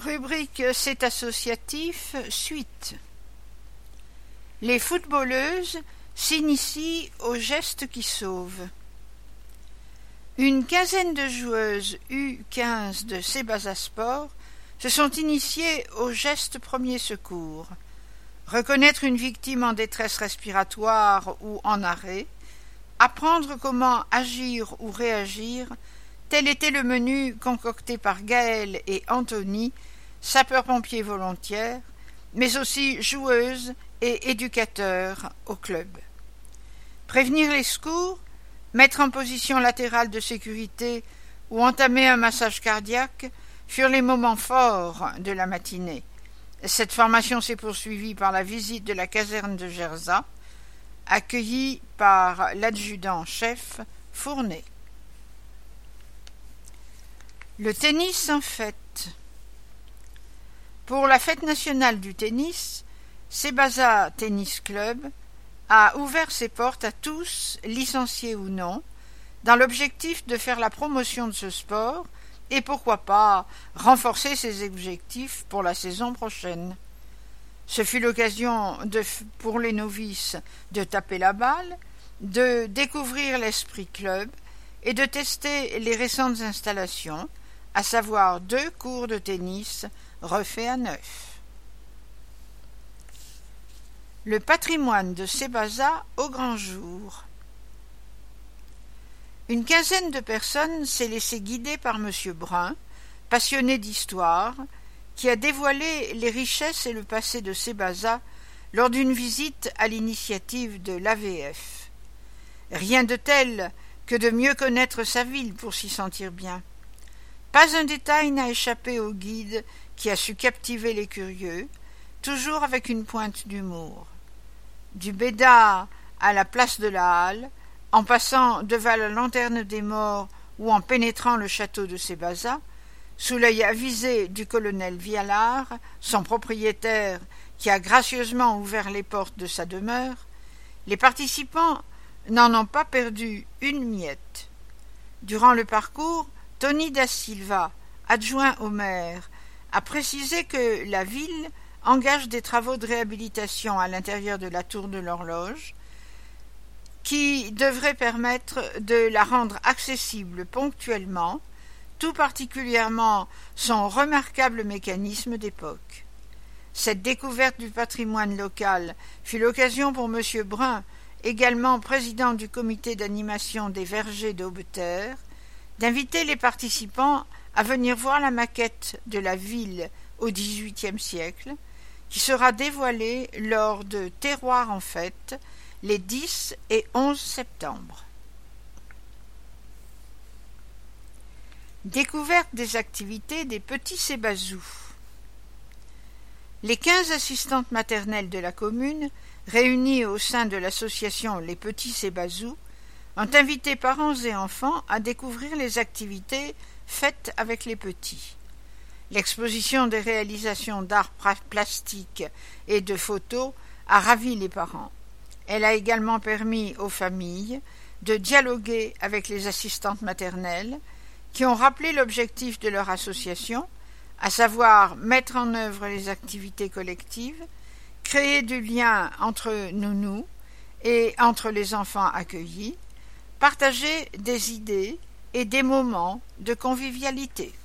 Rubrique C'est associatif, suite. Les footballeuses s'initient aux gestes qui sauvent. Une quinzaine de joueuses U15 de Sebasa Sport se sont initiées aux gestes premiers secours. Reconnaître une victime en détresse respiratoire ou en arrêt, apprendre comment agir ou réagir, tel était le menu concocté par Gaëlle et Anthony, sapeurs-pompiers volontaires, mais aussi joueuses et éducateurs au club. Prévenir les secours, mettre en position latérale de sécurité ou entamer un massage cardiaque furent les moments forts de la matinée. Cette formation s'est poursuivie par la visite de la caserne de Gerzat, accueillie par l'adjudant-chef Fournet. Le tennis en fête. Pour la fête nationale du tennis, Sebasa Tennis Club a ouvert ses portes à tous, licenciés ou non, dans l'objectif de faire la promotion de ce sport et pourquoi pas renforcer ses objectifs pour la saison prochaine. Ce fut l'occasion pour les novices de taper la balle, de découvrir l'esprit club et de tester les récentes installations, à savoir 2 cours de tennis refaits à neuf. Le patrimoine de Sebasa au grand jour. Une quinzaine de personnes s'est laissée guider par M. Brun, passionné d'histoire, qui a dévoilé les richesses et le passé de Sebasa lors d'une visite à l'initiative de l'AVF. Rien de tel que de mieux connaître sa ville pour s'y sentir bien. Pas un détail n'a échappé au guide qui a su captiver les curieux, toujours avec une pointe d'humour. Du Béda à la place de la Halle, en passant devant la lanterne des morts ou en pénétrant le château de Sebasa, sous l'œil avisé du colonel Vialard, son propriétaire qui a gracieusement ouvert les portes de sa demeure, les participants n'en ont pas perdu une miette. Durant le parcours, Tony da Silva, adjoint au maire, a précisé que la ville engage des travaux de réhabilitation à l'intérieur de la tour de l'horloge qui devraient permettre de la rendre accessible ponctuellement, tout particulièrement son remarquable mécanisme d'époque. Cette découverte du patrimoine local fut l'occasion pour M. Brun, également président du comité d'animation des vergers d'Aubeterre, d'inviter les participants à venir voir la maquette de la ville au XVIIIe siècle, qui sera dévoilée lors de Terroir en fête les 10 et 11 septembre. Découverte des activités des petits Sébazous. Les 15 assistantes maternelles de la commune, réunies au sein de l'association Les Petits Sébazous, ont invité parents et enfants à découvrir les activités faites avec les petits. L'exposition des réalisations d'art plastique et de photos a ravi les parents. Elle a également permis aux familles de dialoguer avec les assistantes maternelles qui ont rappelé l'objectif de leur association, à savoir mettre en œuvre les activités collectives, créer du lien entre nounous et entre les enfants accueillis, partager des idées et des moments de convivialité.